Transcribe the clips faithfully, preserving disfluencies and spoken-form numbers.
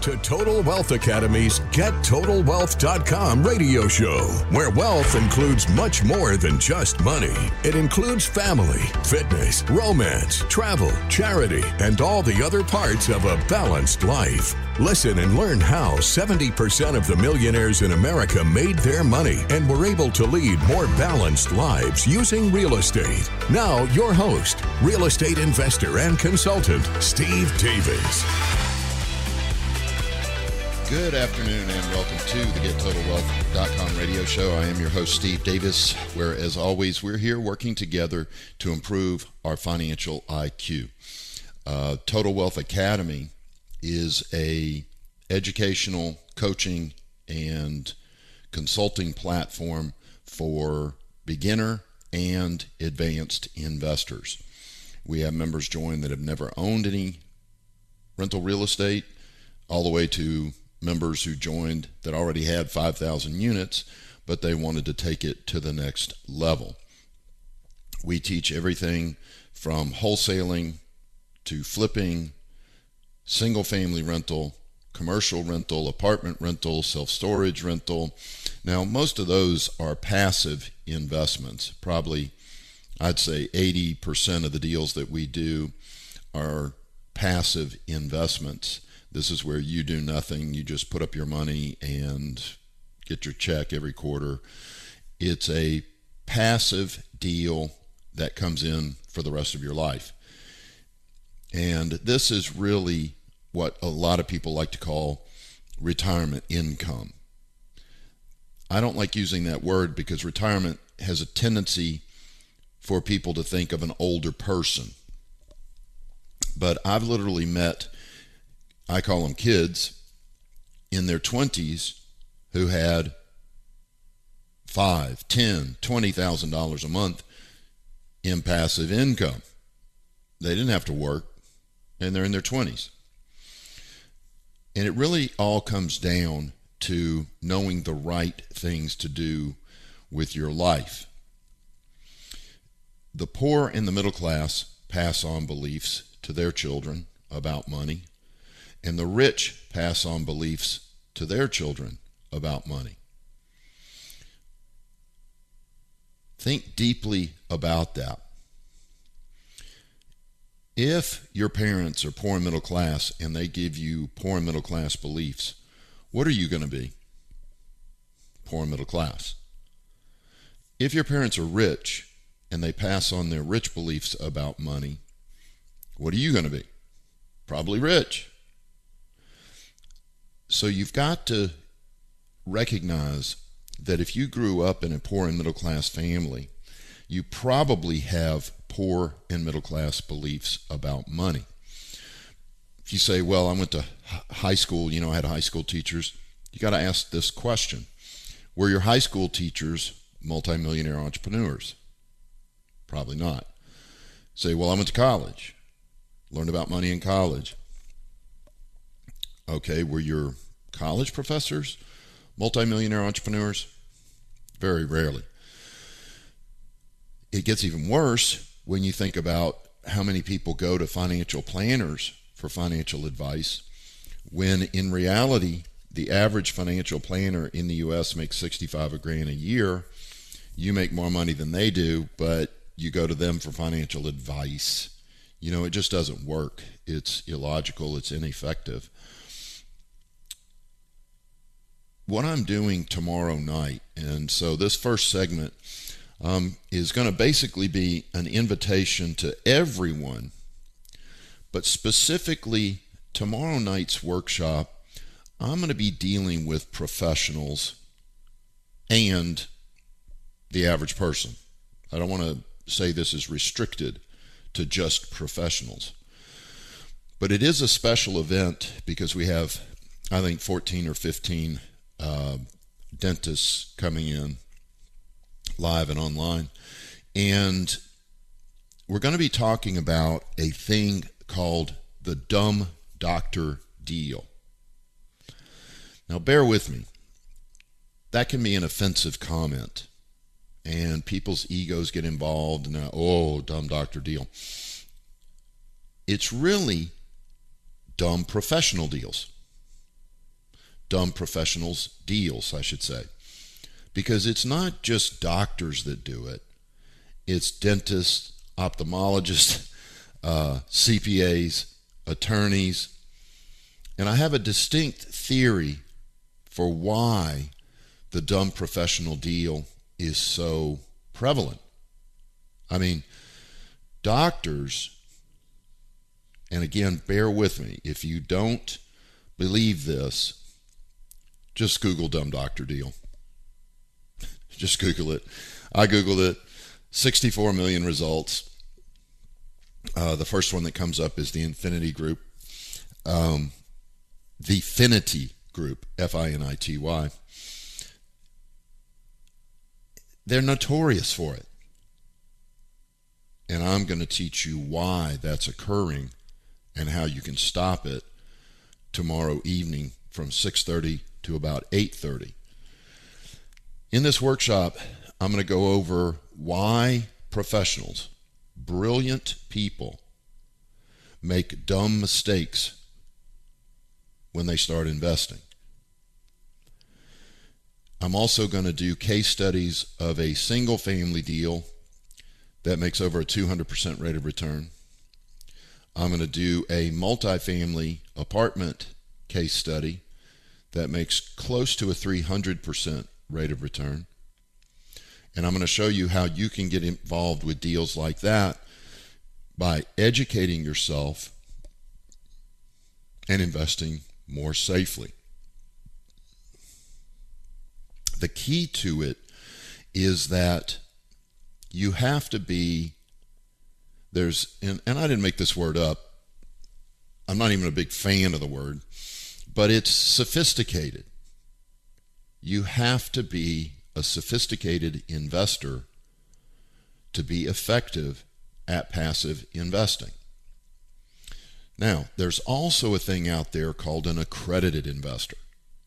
to Total Wealth Academy's Get Total Wealth dot com radio show, where wealth includes much more than just money. It includes family, fitness, romance, travel, charity, and all the other parts of a balanced life. Listen and learn how seventy percent of the millionaires in America made their money and were able to lead more balanced lives using real estate. Now, your host, real estate investor and consultant, Steve Davis. Good afternoon and welcome to the Get Total Wealth dot com radio show. I am your host, Steve Davis, where, as always, we're here working together to improve our financial I Q. Uh, Total Wealth Academy is a educational, coaching, and consulting platform for beginner and advanced investors. We have members join that have never owned any rental real estate, all the way to members who joined that already had five thousand units, but they wanted to take it to the next level. We teach everything from wholesaling to flipping, single-family rental, commercial rental, apartment rental, self-storage rental. Now, most of those are passive investments. Probably, I'd say eighty percent of the deals that we do are passive investments. This is where you do nothing. You just put up your money and get your check every quarter. It's a passive deal that comes in for the rest of your life. And this is really what a lot of people like to call retirement income. I don't like using that word because retirement has a tendency for people to think of an older person. But I've literally met, I call them kids, in their twenties who had five, ten, twenty thousand dollars a month in passive income. They didn't have to work, and they're in their twenties. And it really all comes down to knowing the right things to do with your life. The poor and the middle class pass on beliefs to their children about money, and the rich pass on beliefs to their children about money. Think deeply about that. If your parents are poor and middle class and they give you poor and middle class beliefs, what are you going to be? Poor and middle class. If your parents are rich and they pass on their rich beliefs about money, what are you going to be? Probably rich. So you've got to recognize that if you grew up in a poor and middle class family, you probably have poor and middle class beliefs about money. If you say, well, I went to high school, you know, I had high school teachers, you got to ask this question. Were your high school teachers multimillionaire entrepreneurs? Probably not. Say, well, I went to college, learned about money in college. Okay, were your college professors multimillionaire entrepreneurs? Very rarely. It gets even worse when you think about how many people go to financial planners for financial advice, when in reality, the average financial planner in the U S makes sixty-five a grand a year. You make more money than they do, but you go to them for financial advice. You know, it just doesn't work. It's illogical. It's ineffective. What I'm doing tomorrow night, and so this first segment um, is going to basically be an invitation to everyone, but specifically tomorrow night's workshop, I'm going to be dealing with professionals and the average person. I don't want to say this is restricted to just professionals, but it is a special event because we have, I think, fourteen or fifteen uh, dentists coming in live and online, and we're going to be talking about a thing called the dumb doctor deal. Now, bear with me. That can be an offensive comment, and people's egos get involved, and uh, oh, dumb doctor deal. It's really dumb professional deals. dumb professionals deals, I should say. Because it's not just doctors that do it. It's dentists, ophthalmologists, uh, C P As, attorneys. And I have a distinct theory for why the dumb professional deal is so prevalent. I mean, doctors, and again, bear with me, if you don't believe this, just Google dumb doctor deal. Just Google it. I Googled it. sixty-four million results. Uh, the first one that comes up is the Infinity Group. Um, the Finity Group, F I N I T Y. They're notorious for it. And I'm going to teach you why that's occurring and how you can stop it tomorrow evening from six thirty to about eight thirty. In this workshop, I'm going to go over why professionals, brilliant people, make dumb mistakes when they start investing. I'm also going to do case studies of a single family deal that makes over a two hundred percent rate of return. I'm going to do a multifamily apartment case study that makes close to a three hundred percent rate of return. And I'm going to show you how you can get involved with deals like that by educating yourself and investing more safely. The key to it is that you have to be, there's, and, and I didn't make this word up. I'm not even a big fan of the word, but it's sophisticated. You have to be a sophisticated investor to be effective at passive investing. Now, there's also a thing out there called an accredited investor.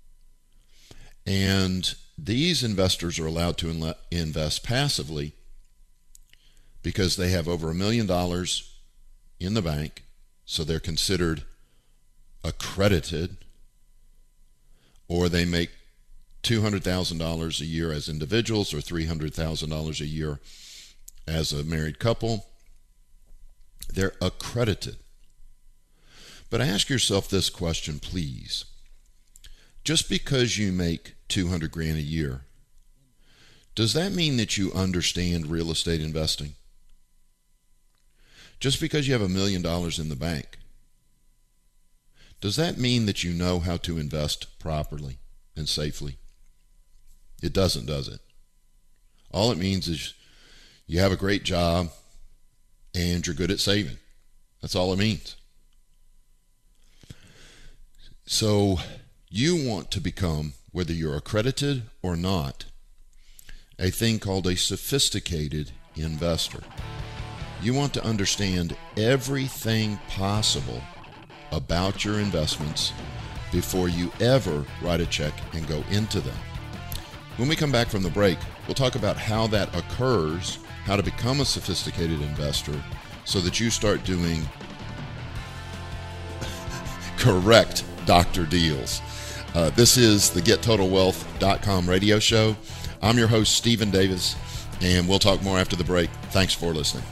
And these investors are allowed to inle- invest passively because they have over a million dollars in the bank, so they're considered accredited, or they make two hundred thousand dollars a year as individuals or three hundred thousand dollars a year as a married couple. They're accredited. But ask yourself this question, please. Just because you make two hundred grand a year, does that mean that you understand real estate investing? Just because you have a million dollars in the bank, does that mean that you know how to invest properly and safely? It doesn't, does it? All it means is you have a great job and you're good at saving. That's all it means. So you want to become, whether you're accredited or not, a thing called a sophisticated investor. You want to understand everything possible about your investments before you ever write a check and go into them. When we come back from the break, we'll talk about how that occurs, how to become a sophisticated investor so that you start doing correct doctor deals. Uh, this is the Get Total Wealth dot com radio show. I'm your host, Stephen Davis, and we'll talk more after the break. Thanks for listening.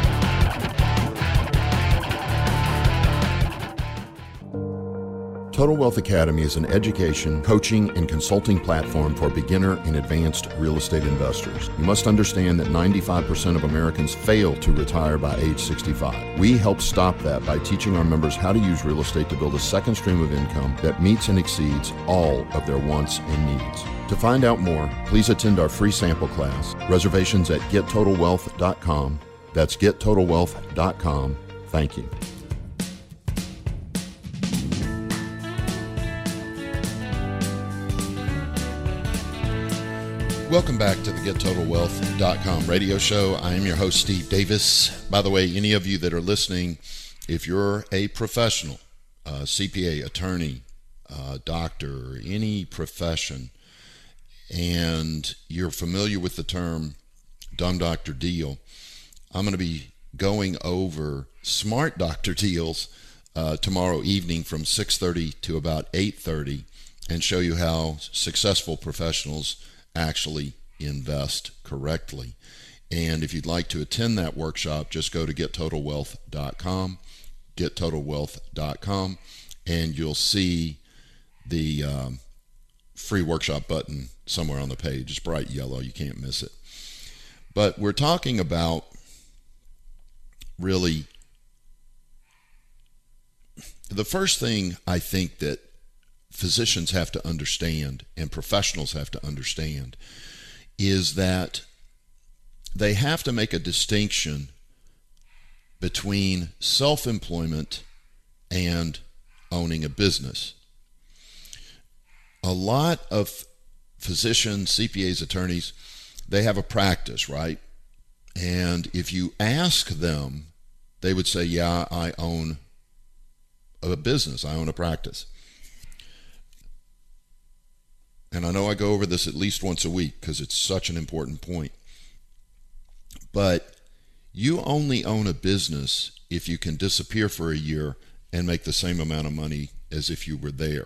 Total Wealth Academy is an education, coaching, and consulting platform for beginner and advanced real estate investors. You must understand that ninety-five percent of Americans fail to retire by age sixty-five. We help stop that by teaching our members how to use real estate to build a second stream of income that meets and exceeds all of their wants and needs. To find out more, please attend our free sample class. Reservations at Get Total Wealth dot com. That's Get Total Wealth dot com. Thank you. Welcome back to the Get Total Wealth dot com radio show. I am your host, Steve Davis. By the way, any of you that are listening, if you're a professional, uh, C P A, attorney, uh, doctor, any profession, and you're familiar with the term dumb doctor deal, I'm going to be going over smart doctor deals uh, tomorrow evening from six thirty to about eight thirty. and show you how successful professionals actually invest correctly. And if you'd like to attend that workshop, just go to get total wealth dot com, get total wealth dot com, and you'll see the um, free workshop button somewhere on the page. It's bright yellow. You can't miss it. But we're talking about really the first thing I think that physicians have to understand and professionals have to understand is that they have to make a distinction between self-employment and owning a business. A lot of physicians, C P As, attorneys, they have a practice, right? And if you ask them, they would say, yeah, I own a business. I own a practice. And I know I go over this at least once a week because it's such an important point. But you only own a business if you can disappear for a year and make the same amount of money as if you were there.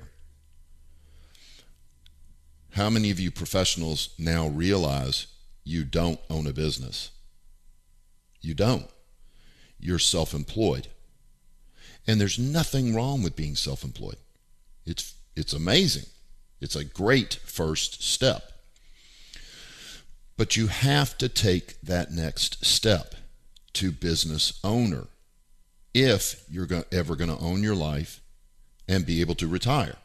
How many of you professionals now realize you don't own a business? You don't. You're self-employed. And there's nothing wrong with being self-employed. It's it's amazing. It's a great first step. But you have to take that next step to business owner if you're go- ever going to own your life and be able to retire.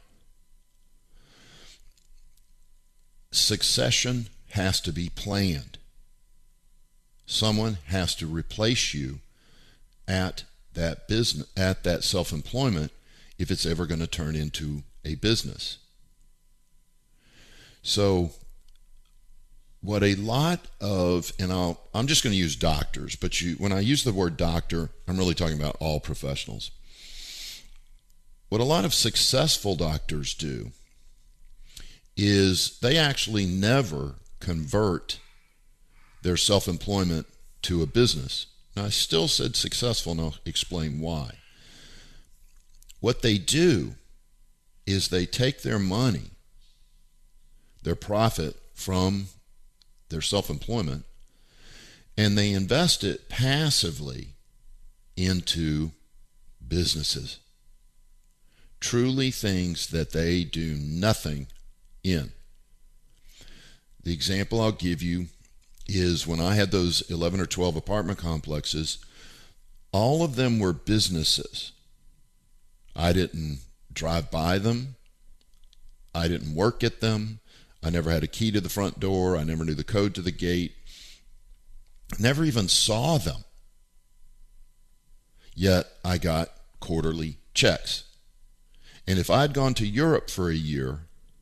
Succession has to be planned. Someone has to replace you at that business, at that self-employment, if it's ever going to turn into a business. So what a lot of, and I'll, I'm just going to use doctors, but you, when I use the word doctor, I'm really talking about all professionals. What a lot of successful doctors do is they actually never convert their self-employment to a business. Now, I still said successful, and I'll explain why. What they do is they take their money, their profit from their self-employment, and they invest it passively into businesses. Truly things that they do nothing in. The example I'll give you is when I had those eleven or twelve apartment complexes, all of them were businesses. I didn't drive by them. I didn't work at them. I never had a key to the front door. I never knew the code to the gate. Never even saw them. Yet I got quarterly checks. And if I'd gone to Europe for a year,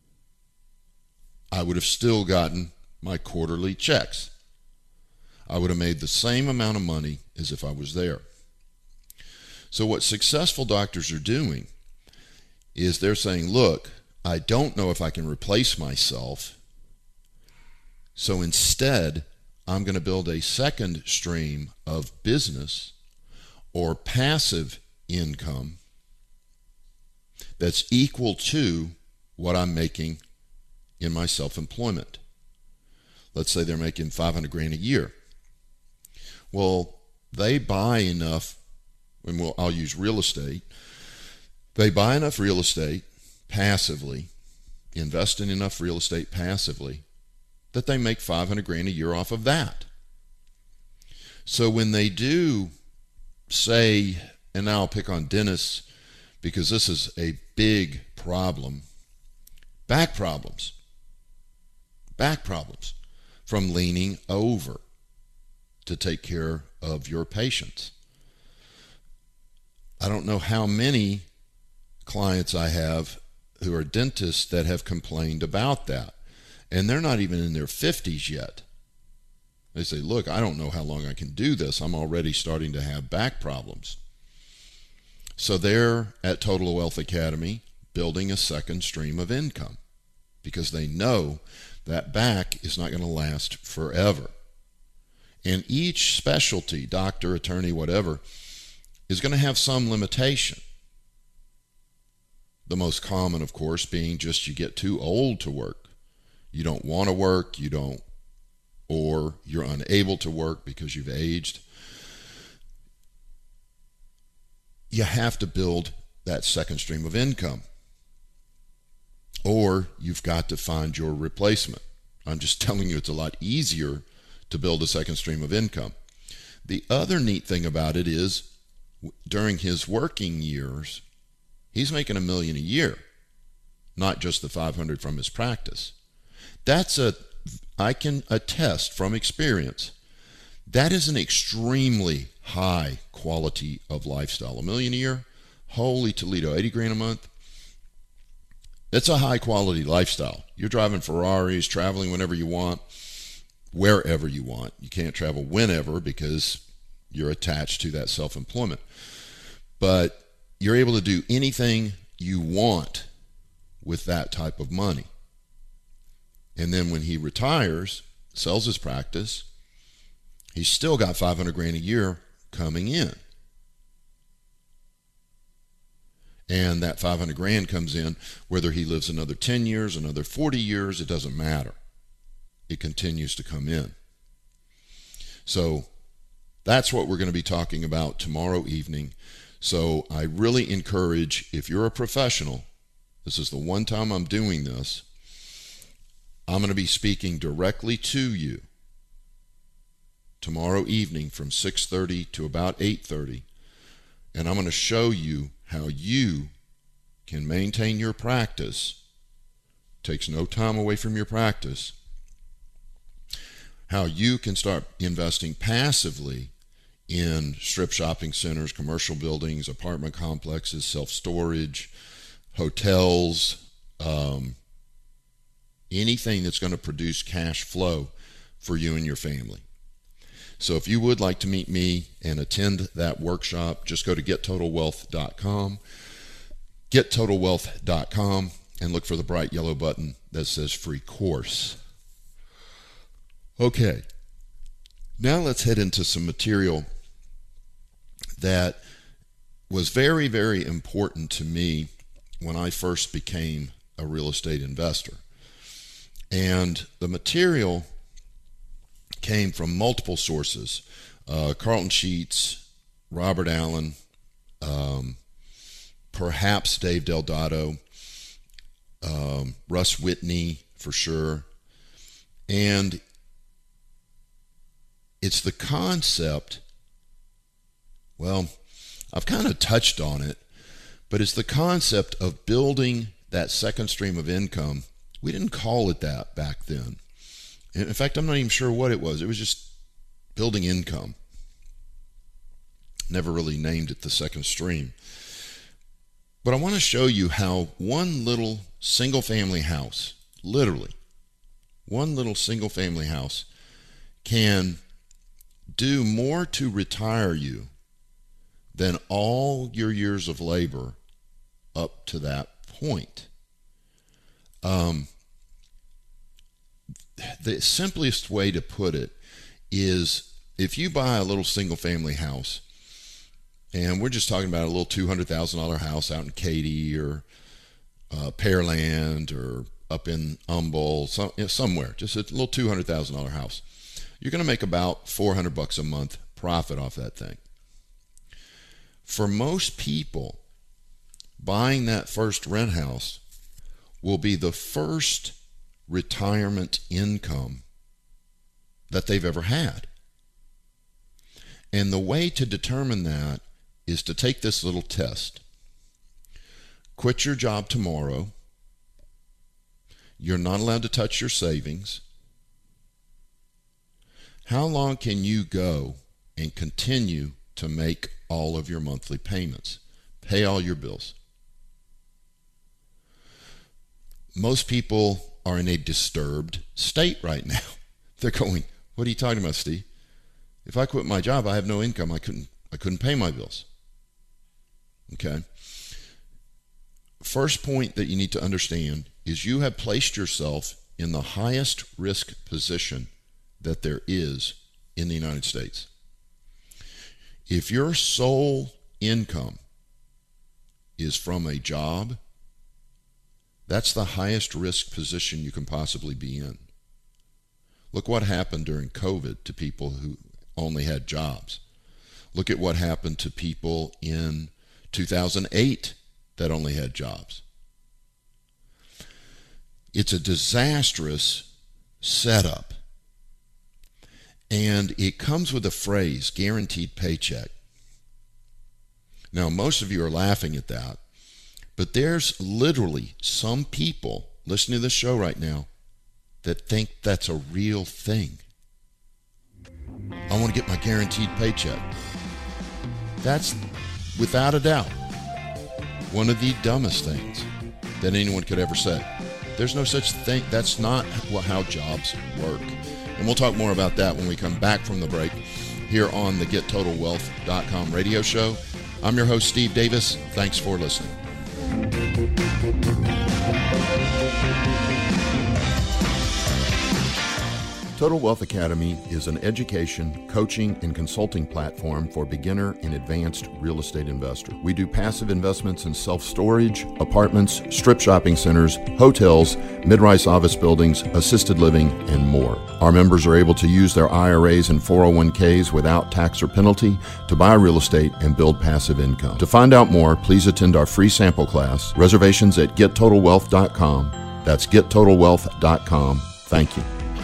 I would have still gotten my quarterly checks. I would have made the same amount of money as if I was there. So what successful doctors are doing is they're saying, look, I don't know if I can replace myself, so instead I'm going to build a second stream of business or passive income that's equal to what I'm making in my self-employment. Let's say they're making five hundred grand a year. Well, they buy enough, and we'll, I'll use real estate. They buy enough real estate passively, invest in enough real estate passively, that they make five hundred grand a year off of that. So when they do say, and now I'll pick on dentists because this is a big problem, back problems. Back problems from leaning over to take care of your patients. I don't know how many clients I have who are dentists that have complained about that. And they're not even in their fifties yet. They say, look, I don't know how long I can do this. I'm already starting to have back problems. So they're at Total Wealth Academy building a second stream of income because they know that back is not going to last forever. And each specialty, doctor, attorney, whatever, is going to have some limitation. The most common, of course, being just you get too old to work. You don't want to work, you don't, or you're unable to work because you've aged. You have to build that second stream of income, or you've got to find your replacement. I'm just telling you, it's a lot easier to build a second stream of income. The other neat thing about it is, during his working years, he's making a million a year, not just the five hundred from his practice. That's a, I can attest from experience, that is an extremely high quality of lifestyle. A million a year, holy Toledo, eighty grand a month. That's a high quality lifestyle. You're driving Ferraris, traveling whenever you want, wherever you want. You can't travel whenever because you're attached to that self-employment. But you're able to do anything you want with that type of money. And then when he retires, sells his practice, he's still got five hundred grand a year coming in. And that five hundred grand comes in, whether he lives another ten years, another forty years, it doesn't matter. It continues to come in. So that's what we're going to be talking about tomorrow evening. So I really encourage, if you're a professional, this is the one time I'm doing this, I'm going to be speaking directly to you tomorrow evening from six thirty to about eight thirty, and I'm going to show you how you can maintain your practice. Takes no time away from your practice. How you can start investing passively in strip shopping centers, commercial buildings, apartment complexes, self-storage, hotels, um, anything that's going to produce cash flow for you and your family. So if you would like to meet me and attend that workshop, just go to get total wealth dot com, get total wealth dot com, and look for the bright yellow button that says free course. Okay, now let's head into some material that was very, very important to me when I first became a real estate investor. And the material came from multiple sources. Uh, Carlton Sheets, Robert Allen, um, perhaps Dave Delgado, um, Russ Whitney for sure. And it's the concept, well, I've kind of touched on it, but it's the concept of building that second stream of income. We didn't call it that back then. In fact, I'm not even sure what it was. It was just building income. Never really named it the second stream. But I want to show you how one little single family house, literally, one little single family house can do more to retire you than all your years of labor up to that point. Um, the simplest way to put it is, if you buy a little single family house, and we're just talking about a little two hundred thousand dollars house out in Katy or uh, Pearland or up in Humboldt, some, you know, somewhere, just a little two hundred thousand dollars house, you're going to make about four hundred bucks a month profit off that thing. For most people, buying that first rent house will be the first retirement income that they've ever had. And the way to determine that is to take this little test. Quit your job tomorrow. You're not allowed to touch your savings. How long can you go and continue to make all of your monthly payments, pay all your bills? Most people are in a disturbed state right now. They're going, what are you talking about, Steve? If I quit my job, I have no income. I couldn't I couldn't pay my bills. Okay. First point that you need to understand is you have placed yourself in the highest risk position that there is in the United States. If your sole income is from a job, That's the highest risk position you can possibly be in. Look what happened during COVID to people who only had jobs. Look at what happened to people in two thousand eight that only had jobs. It's a disastrous setup. And it comes with a phrase, guaranteed paycheck. Now, most of you are laughing at that, but there's literally some people listening to this show right now that think that's a real thing. I want to get my guaranteed paycheck. That's, without a doubt, one of the dumbest things that anyone could ever say. There's no such thing. That's not how jobs work. And we'll talk more about that when we come back from the break here on the Get Total Wealth dot com radio show. I'm your host, Steve Davis. Thanks for listening. Total Wealth Academy is an education, coaching, and consulting platform for beginner and advanced real estate investors. We do passive investments in self-storage, apartments, strip shopping centers, hotels, mid-rise office buildings, assisted living, and more. Our members are able to use their I R As and four oh one k's without tax or penalty to buy real estate and build passive income. To find out more, please attend our free sample class. Reservations at get total wealth dot com. That's get total wealth dot com. Thank you.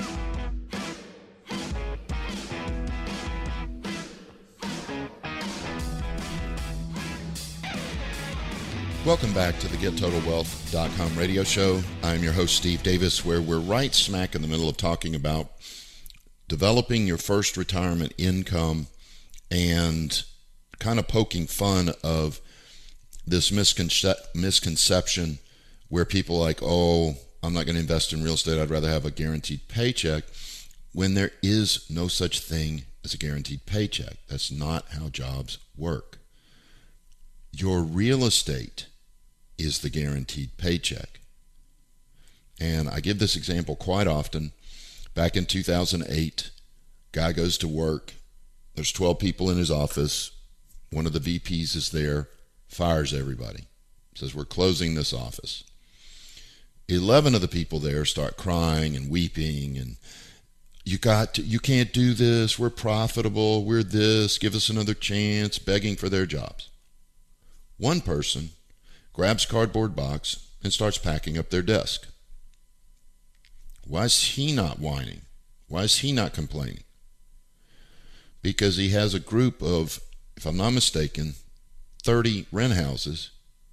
Welcome back to the Get Total Wealth dot com radio show. I'm your host, Steve Davis, where we're right smack in the middle of talking about developing your first retirement income and kind of poking fun of this misconce- misconception where people are like, oh, I'm not going to invest in real estate. I'd rather have a guaranteed paycheck, when there is no such thing as a guaranteed paycheck. That's not how jobs work. Your real estate is the guaranteed paycheck. And I give this example quite often. Back in two thousand eight, guy goes to work. There's twelve people in his office. One of the V Ps is there, fires everybody. Says, we're closing this office. eleven of the people there start crying and weeping and you got to, you can't do this. We're profitable. We're this. Give us another chance, begging for their jobs. One person grabs a cardboard box and starts packing up their desk. Why is he not whining? Why is he not complaining? Because he has a group of, if I'm not mistaken, thirty rent houses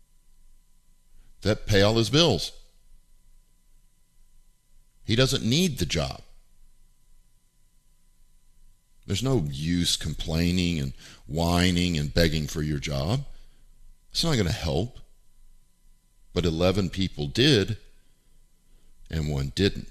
that pay all his bills. He doesn't need the job. There's no use complaining and whining and begging for your job. It's not going to help. But eleven people did, and one didn't.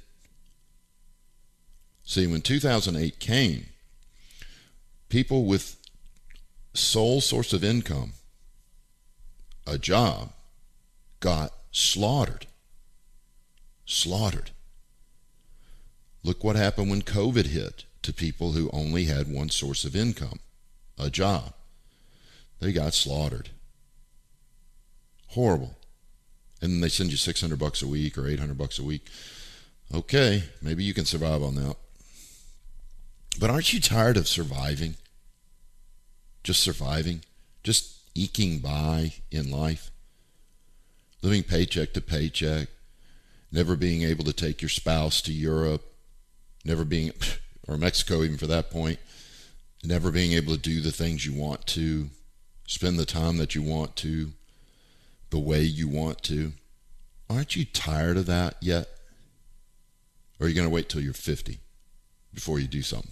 See, when two thousand eight came, people with sole source of income, a job, got slaughtered. Slaughtered. Look what happened when COVID hit to people who only had one source of income, a job. They got slaughtered. Horrible. And then they send you six hundred bucks a week or eight hundred bucks a week. Okay, maybe you can survive on that. But aren't you tired of surviving? Just surviving? Just eking by in life? Living paycheck to paycheck? Never being able to take your spouse to Europe? Never being, or Mexico even for that point, never being able to do the things you want to, spend the time that you want to, the way you want to. Aren't you tired of that yet? Or are you going to wait till you're fifty before you do something?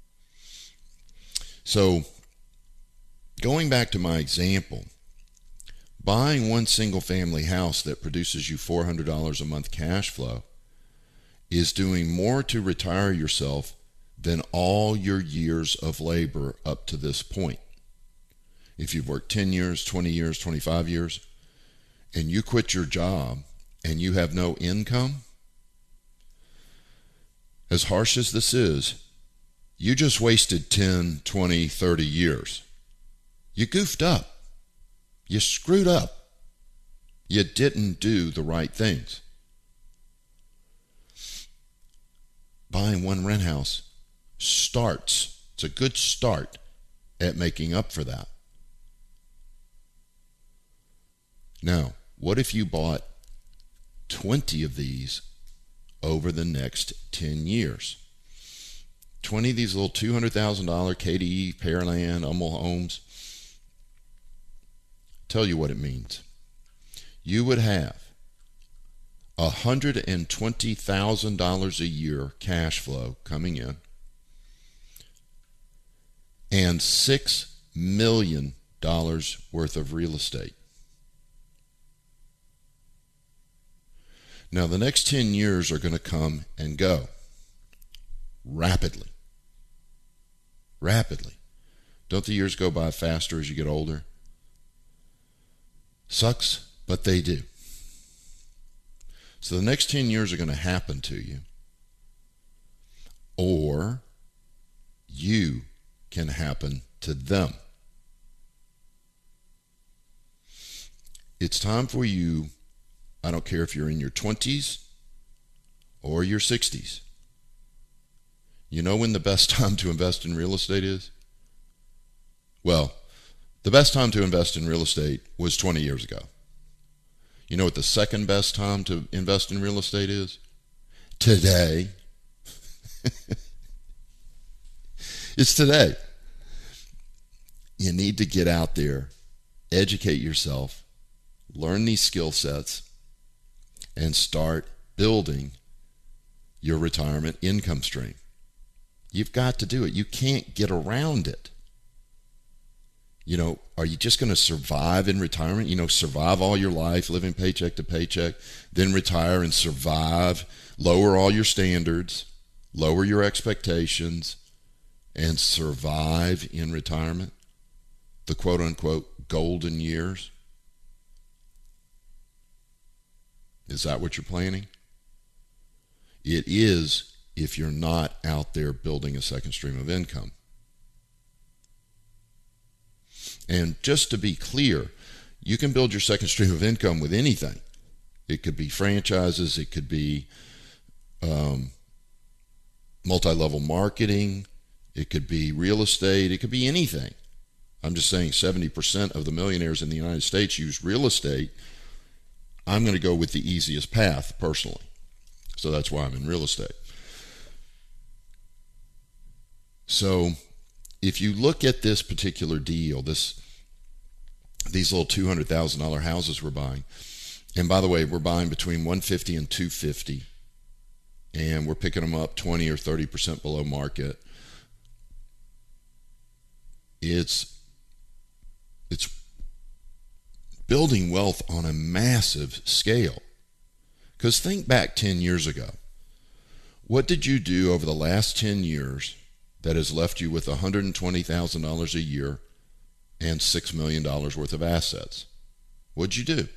So, going back to my example, buying one single family house that produces you four hundred dollars a month cash flow is doing more to retire yourself than all your years of labor up to this point. If you've worked ten years, twenty years, twenty-five years, and you quit your job and you have no income, as harsh as this is, you just wasted ten, twenty, thirty years. You goofed up. You screwed up. You didn't do the right things. Buying one rent house starts, it's a good start at making up for that. Now, what if you bought twenty of these over the next ten years? twenty of these little two hundred thousand dollars K D E, Pearland, Hummel homes. Tell you what it means. You would have one hundred twenty thousand dollars a year cash flow coming in and six million dollars worth of real estate. Now, the next ten years are going to come and go rapidly. Rapidly. Don't the years go by faster as you get older? Sucks, but they do. So the next ten years are going to happen to you. Or you can happen to them. It's time for you, I don't care if you're in your twenties or your sixties. You know when the best time to invest in real estate is? Well, the best time to invest in real estate was twenty years ago. You know what the second best time to invest in real estate is? Today. It's today. You need to get out there, educate yourself, learn these skill sets, and start building your retirement income stream. You've got to do it. You can't get around it. You know, are you just going to survive in retirement? You know, survive all your life, living paycheck to paycheck, then retire and survive, lower all your standards, lower your expectations, and survive in retirement? The quote-unquote golden years? Is that what you're planning? It is if you're not out there building a second stream of income. And just to be clear, you can build your second stream of income with anything. It could be franchises, it could be um, multi-level marketing, it could be real estate, it could be anything. I'm just saying seventy percent of the millionaires in the United States use real estate. I'm going to go with the easiest path personally. So that's why I'm in real estate. So if you look at this particular deal, this these little two hundred thousand dollars houses we're buying, and by the way, we're buying between one hundred fifty and two hundred fifty, and we're picking them up twenty or thirty percent below market. It's it's building wealth on a massive scale. Because think back ten years ago. What did you do over the last ten years that has left you with one hundred twenty thousand dollars a year and six million dollars worth of assets? What'd you do?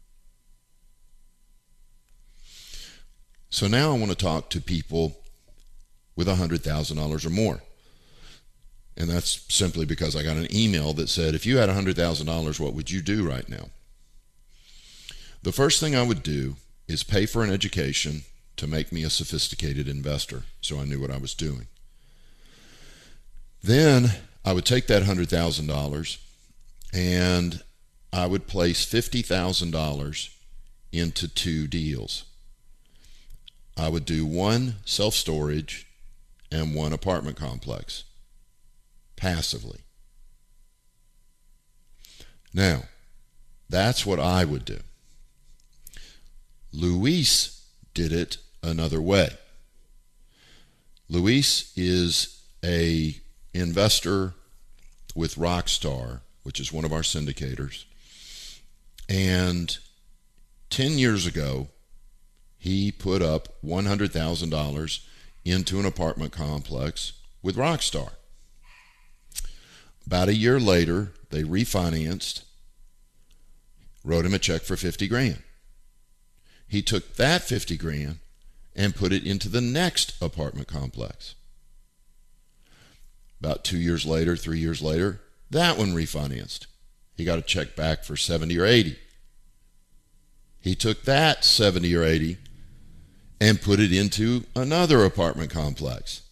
So now I want to talk to people with one hundred thousand dollars or more. And that's simply because I got an email that said, if you had one hundred thousand dollars, what would you do right now? The first thing I would do is pay for an education to make me a sophisticated investor, so I knew what I was doing. Then I would take that one hundred thousand dollars and I would place fifty thousand dollars into two deals. I would do one self-storage and one apartment complex, passively. Now, that's what I would do. Luis did it another way. Luis is a investor with Rockstar, which is one of our syndicators. And ten years ago, he put up one hundred thousand dollars into an apartment complex with Rockstar. About a year later, they refinanced, wrote him a check for fifty grand. He took that fifty grand and put it into the next apartment complex. About two years later, three years later, that one refinanced. He got a check back for seventy or eighty. He took that seventy or eighty and put it into another apartment complex.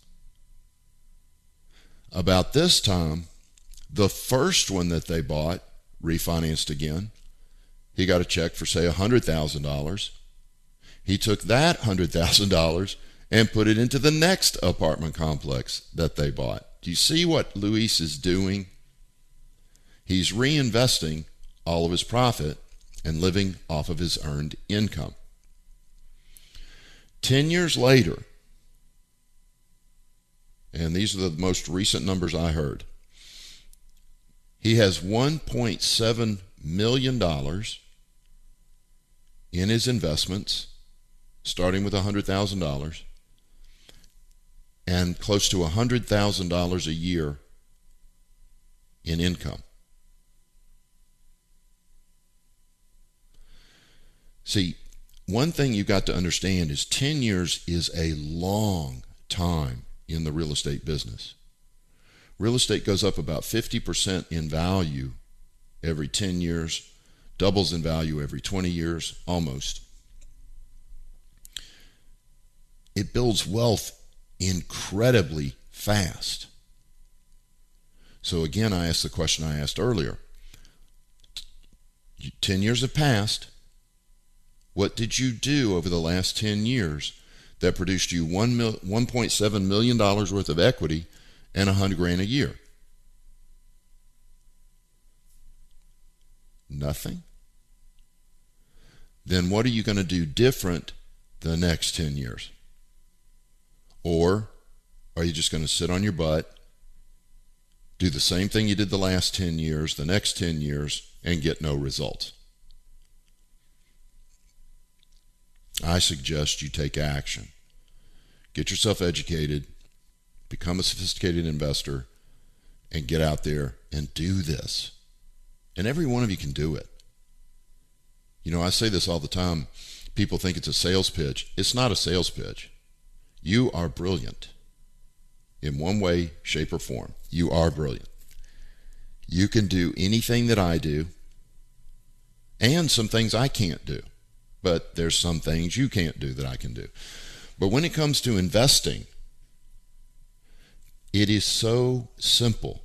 About this time, the first one that they bought refinanced again. He got a check for, say, one hundred thousand dollars. He took that one hundred thousand dollars and put it into the next apartment complex that they bought. Do you see what Luis is doing? He's reinvesting all of his profit and living off of his earned income. Ten years later, and these are the most recent numbers I heard, he has one point seven million dollars in his investments, starting with one hundred thousand dollars, and close to one hundred thousand dollars a year in income. See, one thing you got to understand is ten years is a long time in the real estate business. Real estate goes up about fifty percent in value every ten years, doubles in value every twenty years, almost. It builds wealth incredibly fast. So again, I asked the question I asked earlier. ten years have passed. What did you do over the last ten years that produced you one point seven million dollars worth of equity and one hundred grand a year? Nothing? Then what are you going to do different the next ten years? Or are you just going to sit on your butt, do the same thing you did the last ten years, the next ten years, and get no results? I suggest you take action. Get yourself educated, become a sophisticated investor, and get out there and do this. And every one of you can do it. You know, I say this all the time. People think it's a sales pitch. It's not a sales pitch. You are brilliant. In one way, shape, or form, you are brilliant. You can do anything that I do, and some things I can't do. But there's some things you can't do that I can do. But when it comes to investing, it is so simple,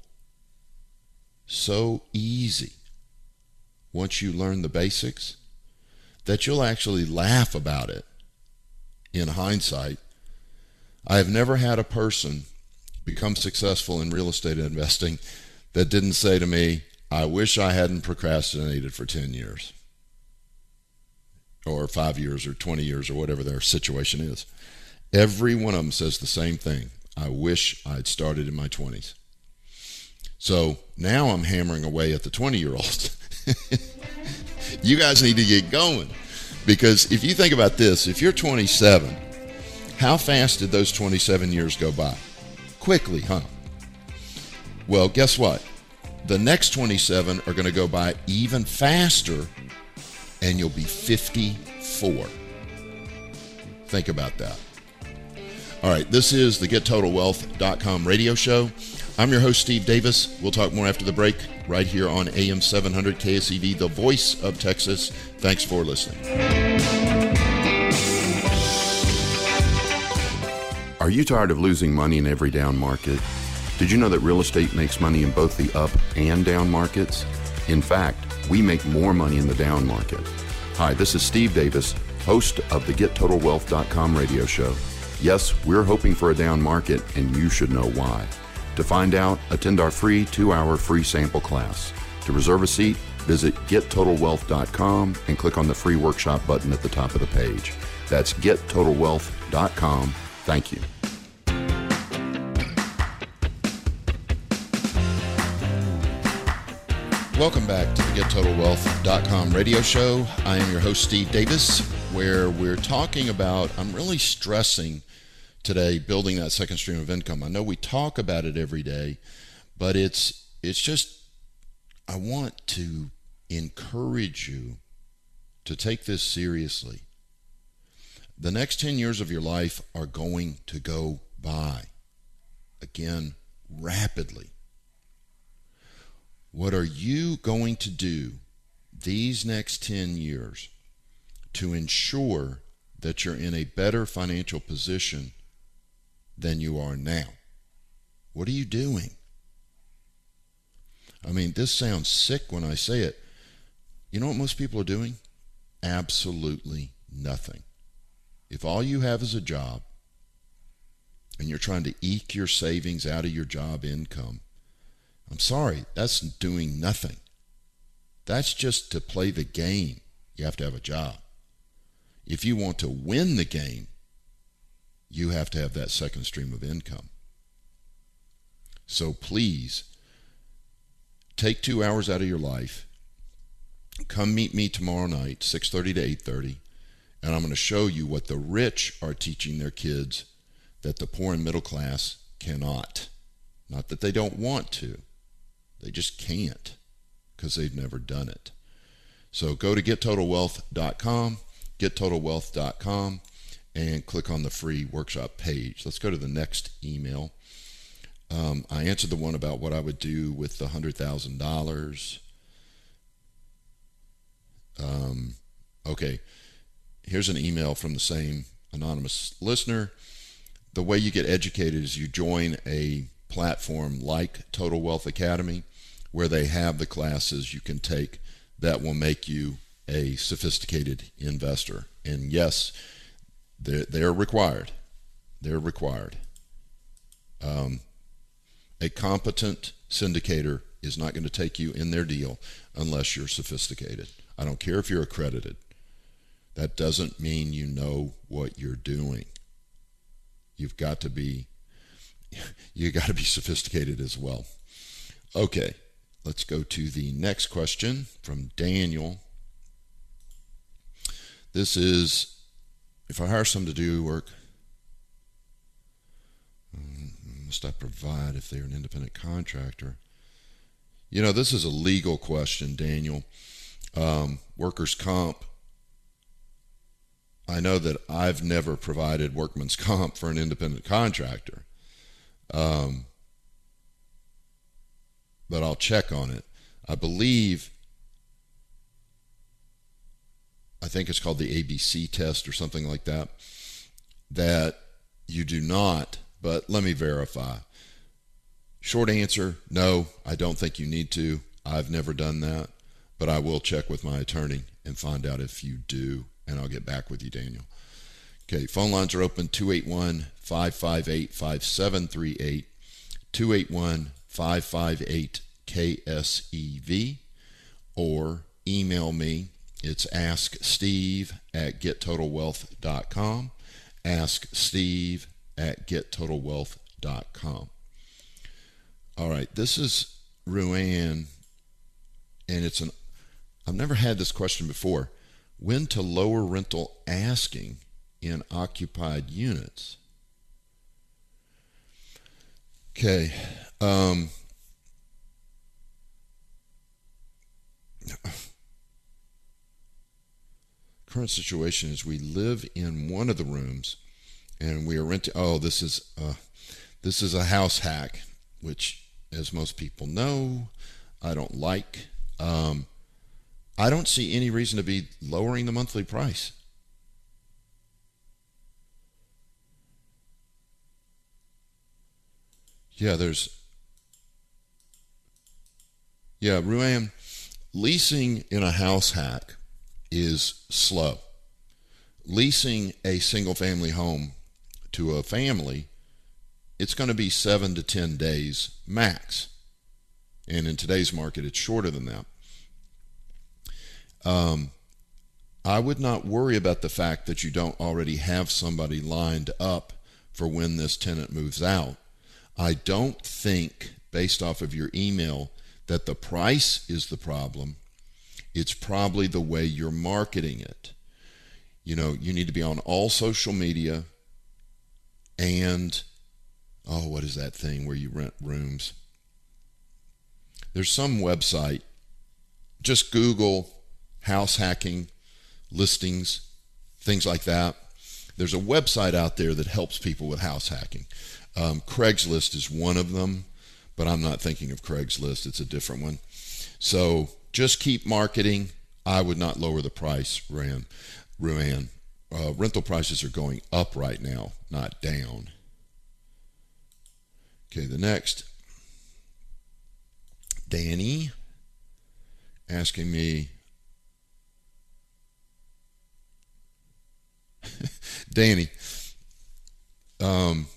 so easy, once you learn the basics, that you'll actually laugh about it in hindsight. I have never had a person become successful in real estate investing that didn't say to me, I wish I hadn't procrastinated for ten years. Or five years or twenty years or whatever their situation is. Every one of them says the same thing. I wish I'd started in my twenties. So now I'm hammering away at the twenty-year-olds. You guys need to get going. Because if you think about this, if you're twenty-seven, how fast did those twenty-seven years go by? Quickly, huh? Well, guess what? The next twenty-seven are going to go by even faster, and you'll be fifty-four. Think about that. All right, this is the Get Total Wealth dot com radio show. I'm your host, Steve Davis. We'll talk more after the break right here on A M seven hundred K S E V, the voice of Texas. Thanks for listening. Are you tired of losing money in every down market? Did you know that real estate makes money in both the up and down markets? In fact, we make more money in the down market. Hi, this is Steve Davis, host of the Get Total Wealth dot com radio show. Yes, we're hoping for a down market, and you should know why. To find out, attend our free two-hour free sample class. To reserve a seat, visit Get Total Wealth dot com and click on the free workshop button at the top of the page. That's Get Total Wealth dot com. Thank you. Welcome back to the Get Total Wealth dot com radio show. I am your host, Steve Davis, where we're talking about, I'm really stressing today, building that second stream of income. I know we talk about it every day, but it's it's just, I want to encourage you to take this seriously. The next ten years of your life are going to go by, again, rapidly. What are you going to do these next ten years to ensure that you're in a better financial position than you are now. What are you doing? I mean, this sounds sick when I say it. You know what most people are doing? Absolutely nothing. If all you have is a job and you're trying to eke your savings out of your job income, I'm sorry, that's doing nothing. That's just to play the game. You have to have a job. If you want to win the game, you have to have that second stream of income. So please, take two hours out of your life. Come meet me tomorrow night, six thirty to eight thirty, and I'm going to show you what the rich are teaching their kids that the poor and middle class cannot. Not that they don't want to. They just can't because they've never done it. So go to get total wealth dot com, get total wealth dot com, and click on the free workshop page. Let's go to the next email. Um, I answered the one about what I would do with the one hundred thousand dollars. Um, okay, here's an email from the same anonymous listener. The way you get educated is you join a platform like Total Wealth Academy, where they have the classes you can take that will make you a sophisticated investor. And yes, they're, they're required. They're required. Um, a competent syndicator is not going to take you in their deal unless you're sophisticated. I don't care if you're accredited. That doesn't mean you know what you're doing. You've got to be, you got to be sophisticated as well. Okay, let's go to the next question from Daniel. This is, if I hire someone to do work, must I provide if they're an independent contractor? You know, this is a legal question, Daniel. Um, workers' comp. I know that I've never provided workman's comp for an independent contractor. Um, but I'll check on it. I believe, I think it's called the A B C test or something like that, that you do not, but let me verify. Short answer, no, I don't think you need to. I've never done that, but I will check with my attorney and find out if you do, and I'll get back with you, Daniel. Okay, phone lines are open, two eight one, five five eight, five seven three eight, two eight one, five five eight, K S E V, or email me. It's asksteve at get total wealth dot com, asksteve at get total wealth dot com. All right, this is Ruann, and it's an, I've never had this question before. When to lower rental asking in occupied units? Okay. Um, current situation is we live in one of the rooms and we are renting. Oh, this is uh, this is a house hack, which, as most people know, I don't like. Um, I don't see any reason to be lowering the monthly price. Yeah, there's, yeah, Ruann, leasing in a house hack is slow. Leasing a single family home to a family, it's going to be seven to ten days max. And in today's market, it's shorter than that. Um, I would not worry about the fact that you don't already have somebody lined up for when this tenant moves out. I don't think, based off of your email, that the price is the problem. It's probably the way you're marketing it. You know, you need to be on all social media and, oh, what is that thing where you rent rooms? There's some website. Just Google house hacking, listings, things like that. There's a website out there that helps people with house hacking. Um, Craigslist is one of them, but I'm not thinking of Craigslist. It's a different one. So just keep marketing. I would not lower the price, Ram. Ruan, uh, rental prices are going up right now, not down. Okay, the next, Danny asking me, Danny, um,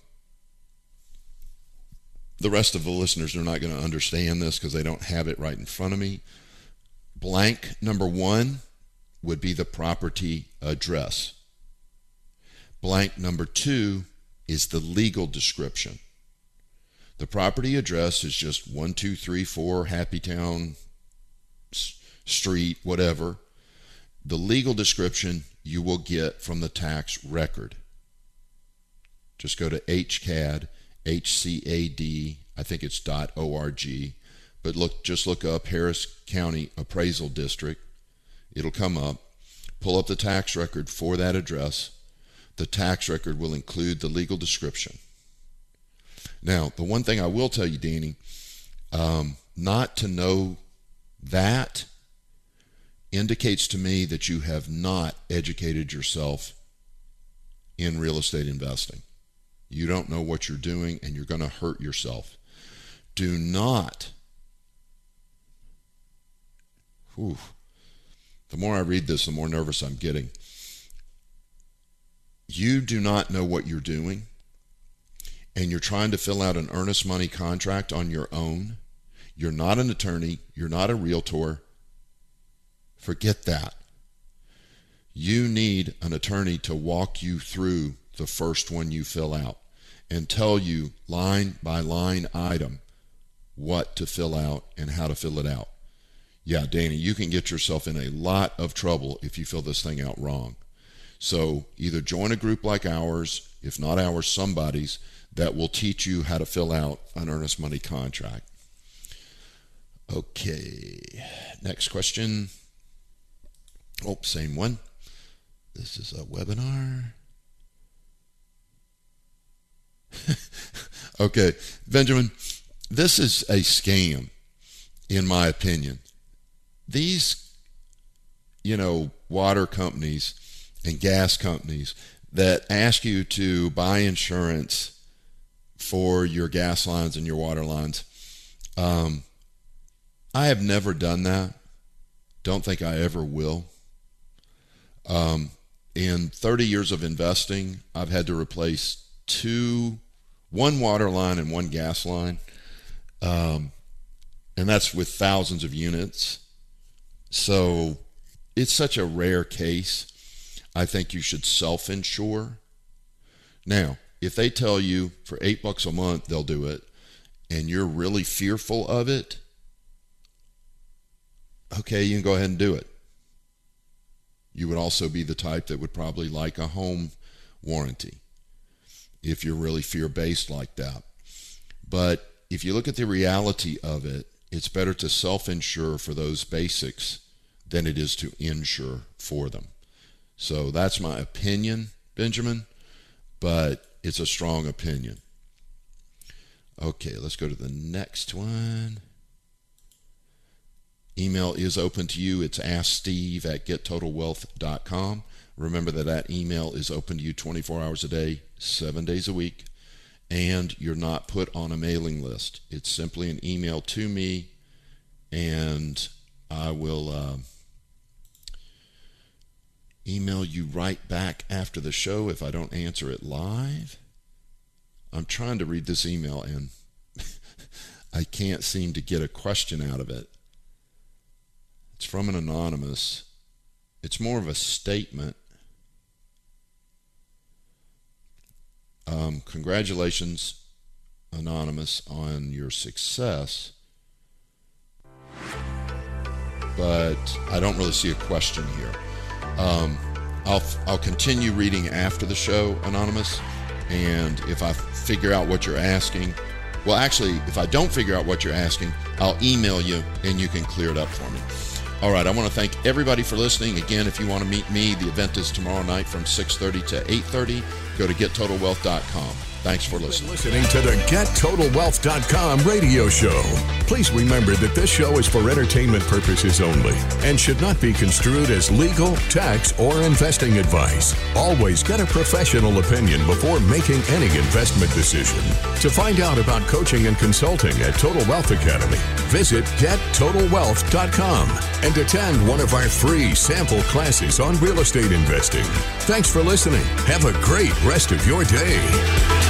the rest of the listeners are not going to understand this because they don't have it right in front of me. Blank number one would be the property address. Blank number two is the legal description. The property address is just one two three four Happy Town Street, whatever. The legal description you will get from the tax record. Just go to H C A D, H C A D, I think it's .org, but look, just look up Harris County Appraisal District. It'll come up. Pull up the tax record for that address. The tax record will include the legal description. Now, the one thing I will tell you, Danny, um, not to know that indicates to me that you have not educated yourself in real estate investing. You don't know what you're doing, and you're going to hurt yourself. Do not, whew, the more I read this, the more nervous I'm getting. You do not know what you're doing, and you're trying to fill out an earnest money contract on your own. You're not an attorney. You're not a realtor. Forget that. You need an attorney to walk you through the first one you fill out and tell you line by line item what to fill out and how to fill it out. Yeah, Danny, you can get yourself in a lot of trouble if you fill this thing out wrong. So either join a group like ours, if not ours, somebody's, that will teach you how to fill out an earnest money contract. Okay, next question. Oh, same one. This is a webinar. Okay, Benjamin, this is a scam, in my opinion. These, you know, water companies and gas companies that ask you to buy insurance for your gas lines and your water lines, um, I have never done that. Don't think I ever will. Um, in thirty years of investing, I've had to replace two, one water line and one gas line. Um, and that's with thousands of units. So it's such a rare case. I think you should self-insure. Now, if they tell you for eight bucks a month, they'll do it, and you're really fearful of it, okay, you can go ahead and do it. You would also be the type that would probably like a home warranty if you're really fear-based like that. But if you look at the reality of it, it's better to self-insure for those basics than it is to insure for them. So that's my opinion, Benjamin, but it's a strong opinion. Okay, let's go to the next one. Email is open to you. It's asksteve at get total wealth dot com. Remember that that email is open to you twenty-four hours a day, seven days a week, and you're not put on a mailing list. It's simply an email to me, and I will uh, email you right back after the show if I don't answer it live. I'm trying to read this email, and I can't seem to get a question out of it. It's from an anonymous. It's more of a statement. Um, congratulations, anonymous, on your success. But I don't really see a question here. Um, I'll I'll continue reading after the show, anonymous. And if I figure out what you're asking, well, actually, if I don't figure out what you're asking, I'll email you and you can clear it up for me. All right, I want to thank everybody for listening. Again, if you want to meet me, the event is tomorrow night from six thirty to eight thirty. Go to get total wealth dot com. Thanks for listening. Listening to the Get Total Wealth dot com radio show. Please remember that this show is for entertainment purposes only and should not be construed as legal, tax, or investing advice. Always get a professional opinion before making any investment decision. To find out about coaching and consulting at Total Wealth Academy, visit Get Total Wealth dot com and attend one of our free sample classes on real estate investing. Thanks for listening. Have a great rest of your day.